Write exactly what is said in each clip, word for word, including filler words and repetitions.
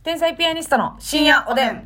天才ピアニストの深夜おでん。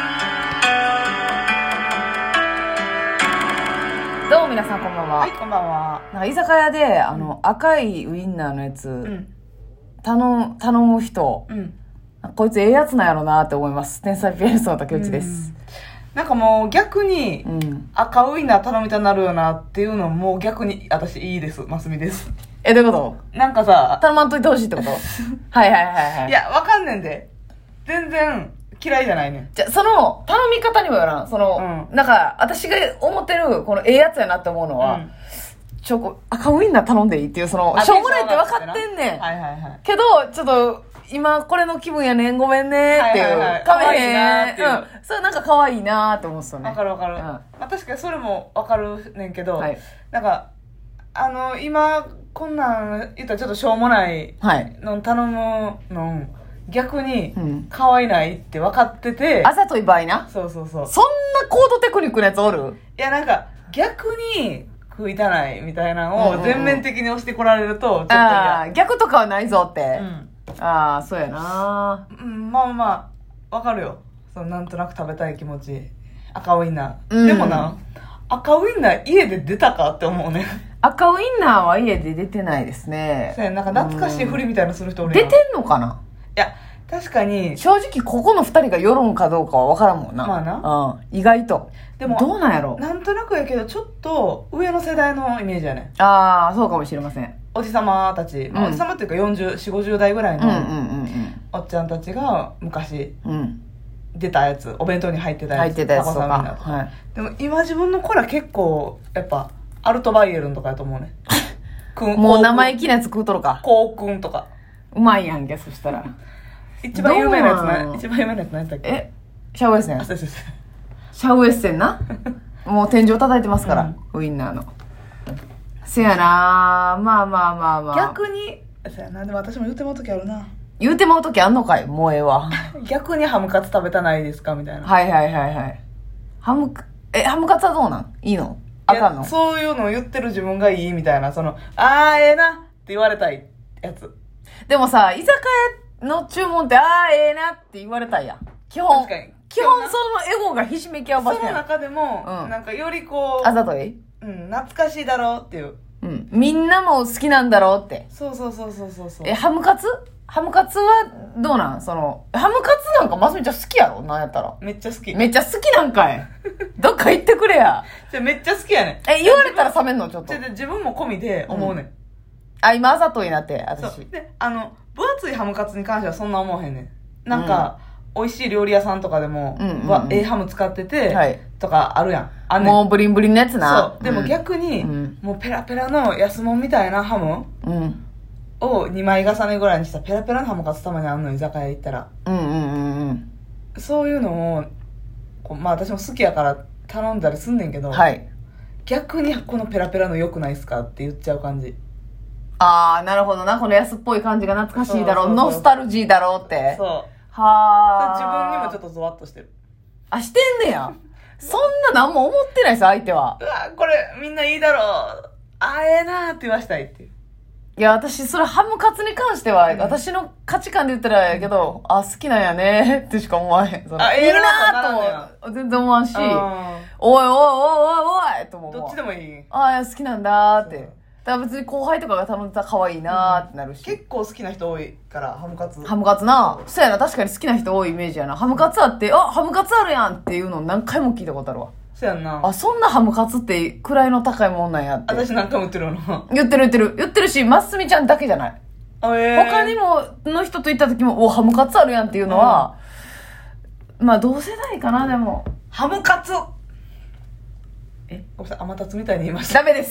どうも皆さんこんばんは。 はい、こんばんは。 なんか居酒屋であの、うん、赤いウインナーのやつ、うん、頼, 頼む人、うん、こいつええやつなんやろなって思います。天才ピアニストの竹内です。 なんかもう逆に、うん、赤ウインナー頼みたくなるよなっていうのも逆に私いいです。ますみです。 え、どういうこと？なんかさ、頼まんといてほしいってこと？はいはいはいはい。 いや、わかんねんで。全然嫌いじゃないねん。 じゃ、その、頼み方にもよらん。その、うん、なんか、私が思ってる、このええやつやなって思うのは、うん、ちょ、こ赤ウインナー頼んでいいっていう、その、しょうもないって分かってんねん。はいはいはい。けど、ちょっと、今これの気分やねん、ごめんねっていう。はいはいはい、かめへん。うん。それなんか可愛いなって思うんすよね。 わかるわかる。うん、まあ確かにそれもわかるねんけど、はい、なんか、あの、今、こんなん言ったらちょっとしょうもないの頼むの、逆に可愛いないって分かってて、 あざとい場合な。 そうそうそう。 そんなコードテクニックのやつおる？ いやなんか逆に食いたないみたいなのを全面的に押してこられるとちょっと嫌、 うんうん、逆とかはないぞって、うん、ああそうやな、 うん、まあまあ分かるよ、そのなんとなく食べたい気持ち。赤ウインナー、うん、でもな、赤ウインナー家で出たかって思うね。 赤ウインナーは家で出てないですね。 そうや、なんか懐かしいふりみたいなする人おるやん。 出てんのかな。 いや確かに正直ここの二人が世論かどうかは分からんもんな。 まあな、 うん、意外と。でもどうなんやろ、 なんとなくやけどちょっと上の世代のイメージやね。 ああそうかもしれません。 おじさまたち、まあ、うん、おじさまっていうかよんじゅう、よんじゅう、ごじゅう代ぐらいのおっちゃんたちが昔出たやつ、お弁当に入ってたやつ、 入ってたやつとか、 はい、でも今自分の子ら結構やっぱアルトバイエルンとかやと思うね。 もう生意気なやつ食うとるか。 コウ君とかうまいやんけ。そしたら一番有名なやつな、一番有名なやつ何やったっけ？ え、シャウエッセン。 あ、そうそうそう。 シャウエッセンな。もう天井叩いてますから、うん、ウインナーの。せやな、まあまあまあまあ。 逆に、せやな、でも私も言うてまう時あるな。 言うてまう時あんのかい、もうええわ。 逆にハムカツ食べたないですかみたいな。 はいはいはいはい。ハム、え、ハムカツはどうなん？いいの？あかんの？ そういうのを言ってる自分がいいみたいな、その、あーええなって言われたいやつ。 でもさ、居酒屋の注文って、あーええなって言われたいやん。基本。 確かに。 基本そのエゴがひしめき合う場所やん。 その中でも、うん、なんかよりこう。 あざとい？ うん、懐かしいだろうっていう。 うん。みんなも好きなんだろうって。 そうそうそうそうそうそう。 え、ハムカツ？ハムカツはどうなん？その、ハムカツなんかますみちゃん好きやろ？なんやったら。 めっちゃ好き。 めっちゃ好きなんかい。どっか行ってくれや。 じゃめっちゃ好きやねん。 え、言われたら冷めんのちょっと。 じゃ自分も込みで思うねん。うん、 あ、今あざといなって、私。 そう。で、あの、分厚いハムカツに関してはそんな思わへんねん。なんか、うん、美味しい料理屋さんとかでも、うんうんうん、ええハム使ってて、はい、とかあるやん。あんねん。 もうブリンブリンのやつな。 そう。でも逆に、うん、もうペラペラの安物みたいなハム、うんをにまい重ねぐらいにしたペラペラのハムカツたまにあんの、居酒屋行ったら。うんうんうんうん。そういうのを、こうまあ私も好きやから頼んだりすんねんけど、はい。逆にこのペラペラの良くないっすかって言っちゃう感じ。 あー、なるほどな。この安っぽい感じが懐かしいだろう。そうそうそう、ノスタルジーだろうって。 そう。 はー。 自分にもちょっとゾワッとしてる。 あ、してんねや。そんな何も思ってないです、相手は。 うわ、これみんないいだろう。あええなーって言わしたいっていう。 いや、私、それ、ハムカツに関しては、うん、私の価値観で言ったらやけど、あ、好きなんやねってしか思わへん。そのあ、いいなーとも、全然思わんし、おいおいおいおいおいと思う。 どっちでもいい。 あ、好きなんだーって。だから別に後輩とかが頼んでたら可愛いなーってなるし、 うん。結構好きな人多いから、ハムカツ。 ハムカツな。そうやな、確かに好きな人多いイメージやな。ハムカツあって、あ、ハムカツあるやんっていうの何回も聞いたことあるわ。 そうやんな。 あ、そんなハムカツって位の高いもんなんやって。 私何回も言ってるの。 言ってる言ってる。言ってるし、ますみちゃんだけじゃない。えー、他にも、の人と行った時も、お、ハムカツあるやんっていうのは、うん、まあ同世代かな、でも。 ハムカツえ、ごめんなさい、甘達みたいに言いました。 ダメです。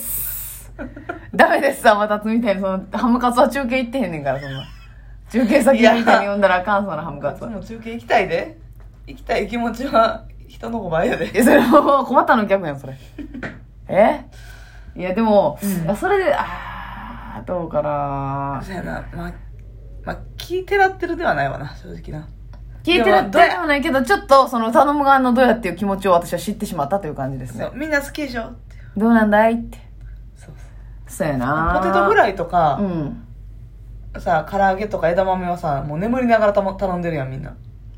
ダメです、甘達みたいに。その、ハムカツは中継行ってへんねんから、そんな。中継先みたいに呼んだらあかん、そのハムカツは。 も中継行きたいで。行きたい気持ちは、人の方がやで。 え、それも困ったの逆やん、それ。えいや、でも、うん、それで、あー、どうかな。 そうやな。まあ、まあ、聞いてらってるではないわな、正直な。 聞いてらってではないけど、ちょっと、その、頼む側のどうやっていう気持ちを私は知ってしまったという感じですね。 そう、みんな好きでしょって。 どうなんだいって。そうそうやな。 ポテトフライとか、うん、さ、唐揚げとか枝豆はさ、もう眠りながら頼んでるやん、みんな。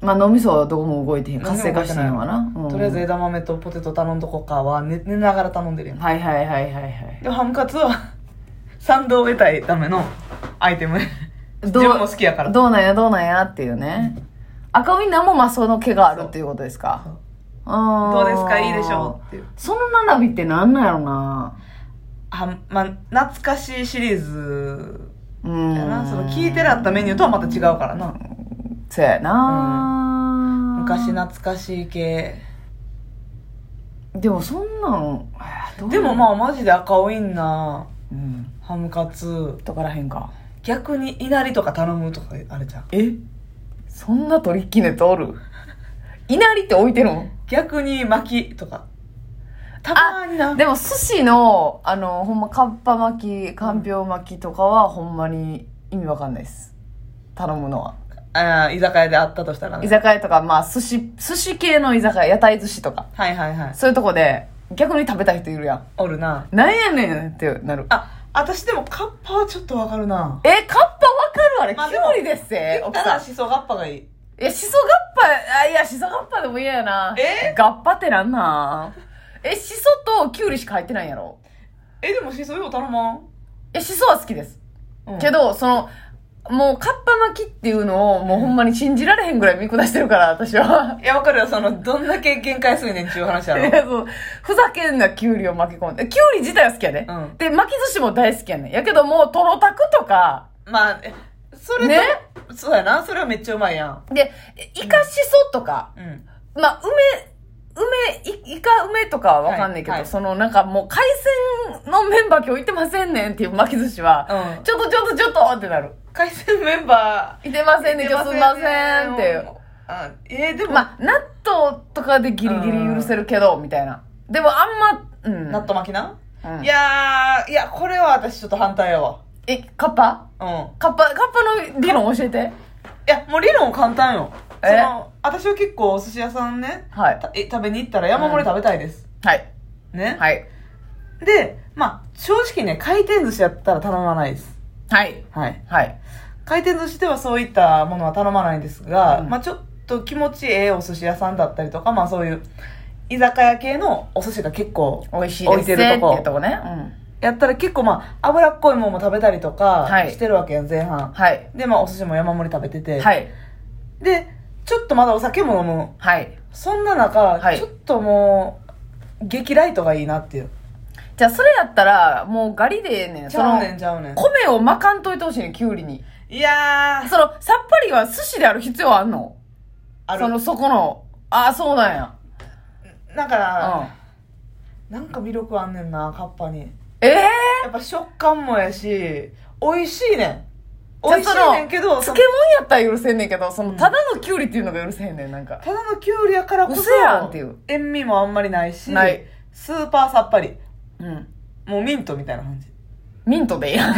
まあ脳みそはどこも動いてへん。活性化してへんわな。 うん、とりあえず枝豆とポテト頼んどこかは寝、寝ながら頼んでるやん。 はいはいはいはいはい。 で、ハムカツは、賛同を得たいためのアイテム。自分も好きやから。 どうなんやどうなんやっていうね。うん、赤ウインナーもまあその毛があるっていうことですか。 あどうですかいいでしょうっていう。 その並びってなんなんやろな。 あ、まあ、懐かしいシリーズやな。その聞いてらったメニューとはまた違うからな。 そうやな、 うん、昔懐かしい系。 でもそんなんどうでもまあマジで赤ウインナー、うん、ハムカツとからへんか。 逆にいなりとか頼むとかあれじゃん。 えそんなトリッキーネとおる？いなりって置いてるの？ 逆に巻きとかたまにな。 でも寿司のあのほんまかっぱ巻きかんぴょう巻きとかは、うん、ほんまに意味わかんないです。頼むのは。 ああ、居酒屋であったとしたらね。 居酒屋とか、まあ寿司寿司系の居酒屋、屋台寿司とか、 はいはいはい、 そういうとこで逆に食べたい人いるやん。 おるな。 なんやねんってなる。 あ、私でもカッパはちょっとわかるな。 え、カッパわかる？あれ、まあ、キュウリですって。 奥さんシソガッパがいい。 いや、シソガッパ、あ、いや、シソガッパでも嫌やな。 えガッパってなんなん？え、シソとキュウリしか入ってないんやろ？ え、でもシソよう頼まん？ え、シソは好きです。うん、けど、その、もう、カッパ巻きっていうのを、もうほんまに信じられへんぐらい見下してるから、私は。 いや、わかるよ。その、どんだけ限界すぎねんっていう話やろ。 いや、そう。ふざけんな、キュウリを巻き込んで。キュウリ自体は好きやで。うん、で、巻き寿司も大好きやねん。やけどもう、トロタクとか。 まあ、それと、ね、そうやな。それはめっちゃうまいやん。 で、イカシソとか。うん。まあ、梅、梅、イカ梅とかはわかんないけど、はいはい、そのなんかもう海鮮のメンバー今日いてませんねんっていう巻き寿司は、うん、ちょっとちょっとちょっとってなる。 海鮮メンバーいてませんね、今日すいませんっていう。 あ、えー、でも。 まあ、納豆とかでギリギリ許せるけど、みたいな。でもあんま、うん。 納豆巻きな、うん、いやー、いや、これは私ちょっと反対やわ。 え、カッパ？うん。カッパ、カッパの理論教えて。 いや、もう理論簡単よ。その、私は結構お寿司屋さんね、はい、え食べに行ったら山盛り食べたいです。 うん、はい。 ね。 はい。 で、まあ、正直ね、回転寿司やったら頼まないです。 はい。 はい。 はい。 回転寿司ではそういったものは頼まないんですが、うん、まあちょっと気持ちええお寿司屋さんだったりとか、まあそういう居酒屋系のお寿司が結構美味しいですっていうとこね。うん。 やったら結構まあ脂っこいものも食べたりとかしてるわけやん、前半。 はい。 で、まあお寿司も山盛り食べてて。 はい。 で、ちょっとまだお酒も飲む。 はい。 そんな中、はい、ちょっともう、激ライトがいいなっていう。 じゃあそれやったら、もうガリでええねん。 ちゃうねんちゃうねん。 米を巻かんといてほしいねん、きゅうりに。 いやー。 その、さっぱりは寿司である必要あんの？ある。その、そこの、ああ、そうなんや。 なんか、うん、なんか魅力あんねんな、カッパに。 ええー、 やっぱ食感もやし、美味しいねん。美味しいねんけど、 漬物やったら許せんねんけど、その、ただのキュウリっていうのが許せへんねん、なんか。 ただのキュウリやからこそ、 嘘やんっていう。 塩味もあんまりないし、 ない。 スーパーさっぱり。 うん。 もうミントみたいな感じ。 ミントでいいやん。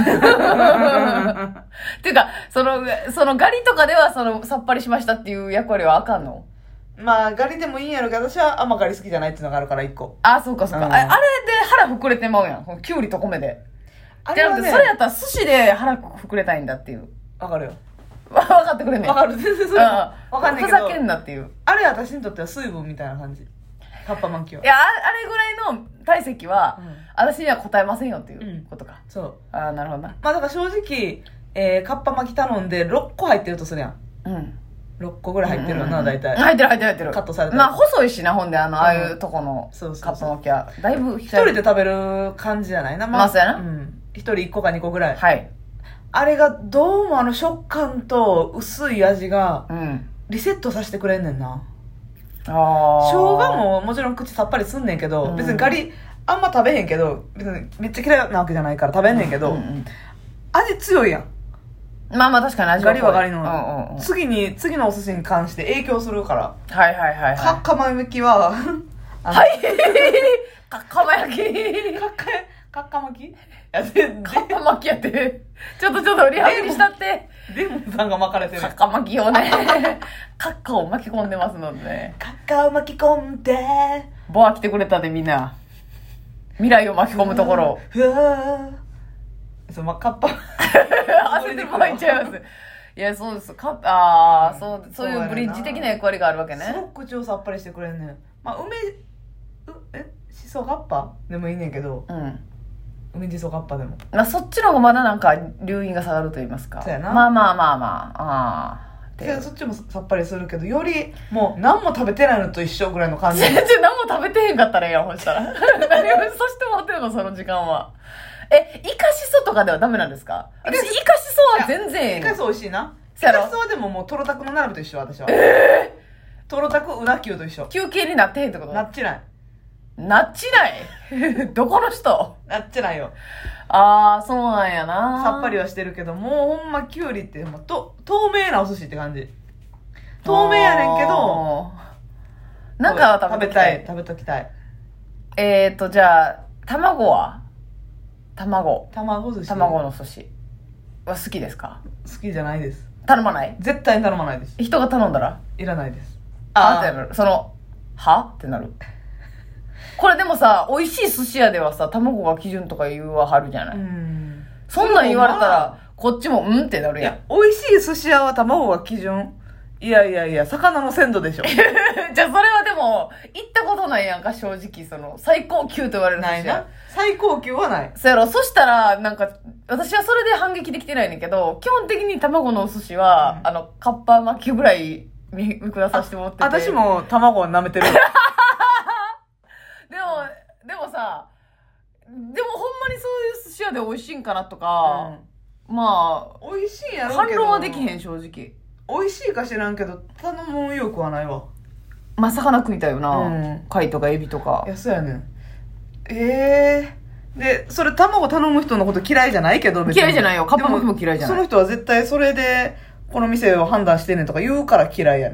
っていうか、その、そのガリとかでは、その、さっぱりしましたっていう役割はあかんの？ まあ、ガリでもいいんやろけど、私はあんまガリ好きじゃないっていうのがあるから、一個。 あ、そうかそうか。うん、あれで腹膨れてまうやん。キュウリと米で。あれはね、それやったら寿司で腹膨れたいんだっていう。 わかるよ。 わかってくれんねん。 わかる。全然それ。わかんないけど。 ふざけんなっていう。 あれ私にとっては水分みたいな感じ。カッパ巻きは。 いや、あれぐらいの体積は、うん、私には答えませんよっていうことか。 うん、そう。 ああ、なるほどな。 まあだから正直、えー、カッパ巻き頼んでろっこ入ってるとするやん。 うん。 ろっこぐらい入ってるよな、大体。 入ってる入ってる入ってる。 カットされてる。 まあ細いしな、ほんで、あの、ああいうとこのカッパ巻きは。だいぶ一人で食べる感じじゃないな、 まあ。そうやな。 うん。一人一個か二個ぐらい。 はい。 あれがどうもあの食感と薄い味が、リセットさせてくれんねんな。 ああ。 生姜ももちろん口さっぱりすんねんけど、うん、別にガリあんま食べへんけど、別にめっちゃ嫌いなわけじゃないから食べんねんけど、うんうんうん、味強いやん。 まあまあ確かに味はガリはガリの、 うんうんうん、 次に、次のお寿司に関して影響するから。 はいはいはいはい。 かっかま焼きは、 はいかっかま焼きかっか、かっか巻きやで、かっか巻きやって。ちょっとちょっとリハビリしたって。 レモンさんが巻かれてる。 かっか巻きをね、かっかを巻き込んでますのでね。 かっかを巻き込んで。 ボア来てくれたでみんな。未来を巻き込むところ。 うわそう、まあ、カッパ。 焦ってる場合ちゃいます。 いや、そうです。か、ああ、そう、そういうブリッジ的な役割があるわけね。 すごく口をさっぱりしてくれんねん。まあ、梅、う、え、しそカッパでもいいねんけど、うん。梅しそカッパでも。 まあ、そっちの方がまだなんか、流飲が下がると言いますか。 そうやな。 まあまあまあまあ、ああ。 そっちもさっぱりするけど、より、もう、何も食べてないのと一緒ぐらいの感じ。 全然何も食べてへんかったらええやん、ほしたら。何をそしてもらってるの、その時間は。え、イカシソとかではダメなんですか？私、イカシソは全然。 イカシソ美味しいな。イカシソはでももうトロタクの並ぶと一緒、私は。ええー、トロタクうなきゅうと一緒。 休憩になってへんってこと？ なっちない。 なっちないどこの人？ なっちないよ。 あー、そうなんやな。 さっぱりはしてるけど、もうほんまきゅうりってもうと透明なお寿司って感じ。透明やねんけど、 なんか食べたい。 食べときたい。 えーと、じゃあ、卵は卵。 卵寿司。 卵の寿司は好きですか？ 好きじゃないです。 頼まない？ 絶対に頼まないです。 人が頼んだらいらないです。 あーってなる。その、はってなる。これでもさ、美味しい寿司屋ではさ、卵が基準とか言うははるじゃない。うん。そんなん言われたら、こっちもうんってなるやん。 美味しい寿司屋は卵が基準？いやいやいや、魚の鮮度でしょ。 じゃあそれはでも、行ったことないやんか、正直。その、最高級と言われる寿司屋。ないな。 最高級はない。 そうやろ。そしたら、なんか、私はそれで反撃できてないねんけど、基本的に卵のお寿司は、うん、あの、カッパ巻きぐらい見下させてもらってて。 私も卵を舐めてる。でも、 でもさ、でもほんまにそういう寿司屋で美味しいんかなとか、うん、まあ、 美味しいやろうけど。 反論はできへん、正直。 美味しいか知らんけど、頼む意欲はないわ。 まあ、魚食いたいよな。うん、貝とかエビとか。 いや、そうやねん。ええー。で、それ卵頼む人のこと嫌いじゃないけど、 別に。嫌いじゃないよ。カッパ巻きも嫌いじゃない。 その人は絶対それで、この店を判断してんねんとか言うから嫌いやねん。